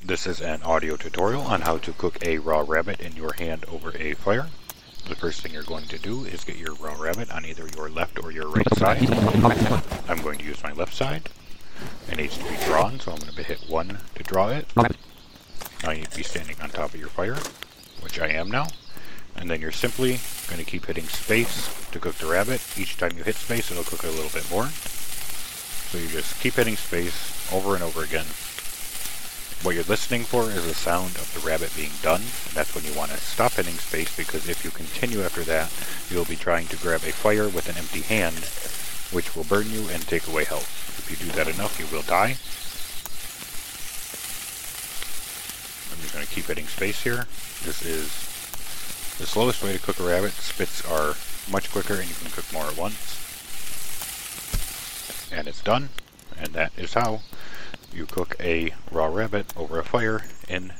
This is an audio tutorial on how to cook a raw rabbit in your hand over a fire. The first thing you're going to do is get your raw rabbit on either your left or your right side. I'm going to use my left side. It needs to be drawn, so I'm going to hit 1 to draw it. Now you need to be standing on top of your fire, which I am now. And then you're simply going to keep hitting space to cook the rabbit. Each time you hit space, it'll cook a little bit more. So you just keep hitting space over and over again. What you're listening for is the sound of the rabbit being done, and that's when you want to stop hitting space, because if you continue after that, you'll be trying to grab a fire with an empty hand, which will burn you and take away health. If you do that enough, you will die. I'm just going to keep hitting space here. This is the slowest way to cook a rabbit. Spits are much quicker and you can cook more at once. And it's done, and that is how you cook a raw rabbit over a fire in